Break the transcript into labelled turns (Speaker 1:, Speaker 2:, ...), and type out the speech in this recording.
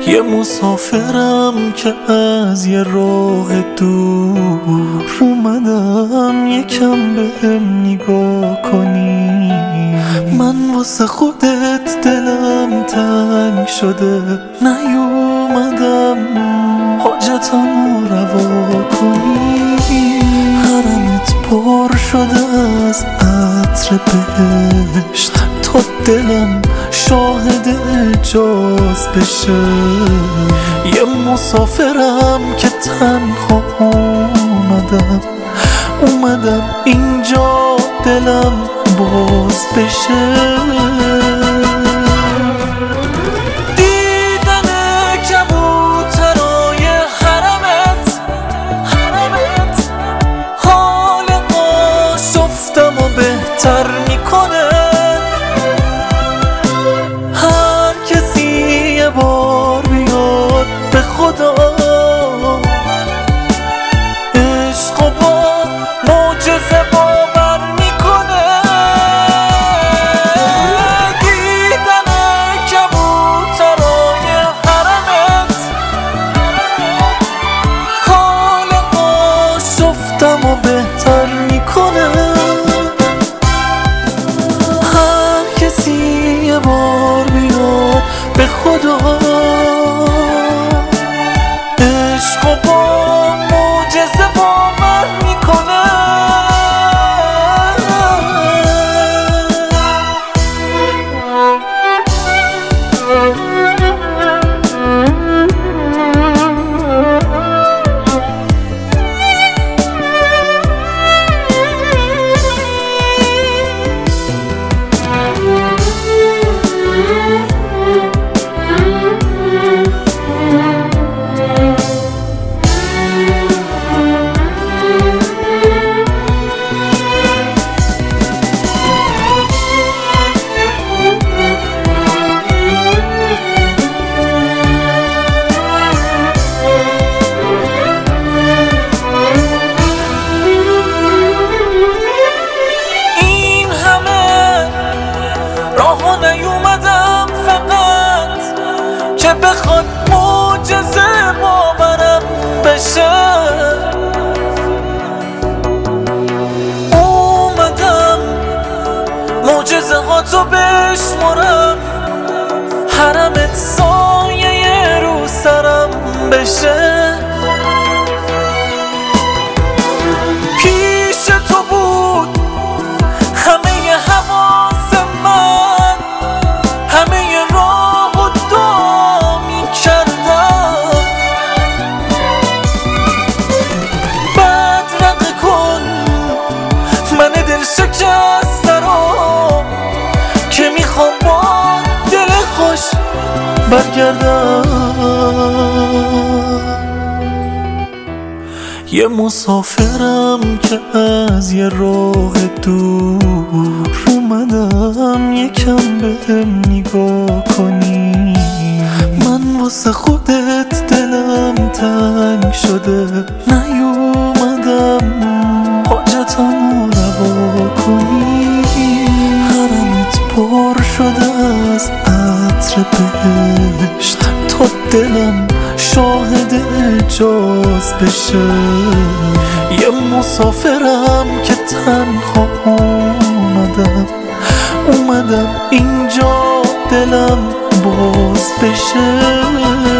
Speaker 1: یه مسافرم که از یه راه دور اومدم یکم بهم نگاه کنی. من واسه خودت دلم تنگ شده، نیومدم حاجتمو روا کنی. حرمت پر شده از عطر بهشت تا دلم شاهد اجاز بشه. یه مسافرم که تنها اومدم اینجا دلم باز بشه. دیدن کبوترای حرمت حال آشفتمو بهتر میکنه. هر کسی یه بار بیاد به خدا، عشق و با معجزه باور میکنه. دیدن کبوترای حرمت حال آشفتمو بهتر میکنه. هر کسی یه بار بیاد به خدا، عشق و با معجزه باور میکنه. نیومدم فقط که بخواد معجزه باورم بشه. اومدم معجزه هاتو بشمرم، حرمت سایه رو سرم بشه. پیش تو بود همه حواس من، همه راه و دعا می‌کردم. بدرقه کن من دل شکسته رو که میخوام با دل خوش برگردم. یه مسافرم که از یه راه دور اومدم یکم بهم نگاه کنی. من واسه خودت دلم تنگ شده، نیومدم حاجتمو روا کنی. حرمت پر شده از عطر بهشت تا دلم شاهد اجاز بشه. یه مسافرم که تنها اومدم اینجا دلم باز بشه.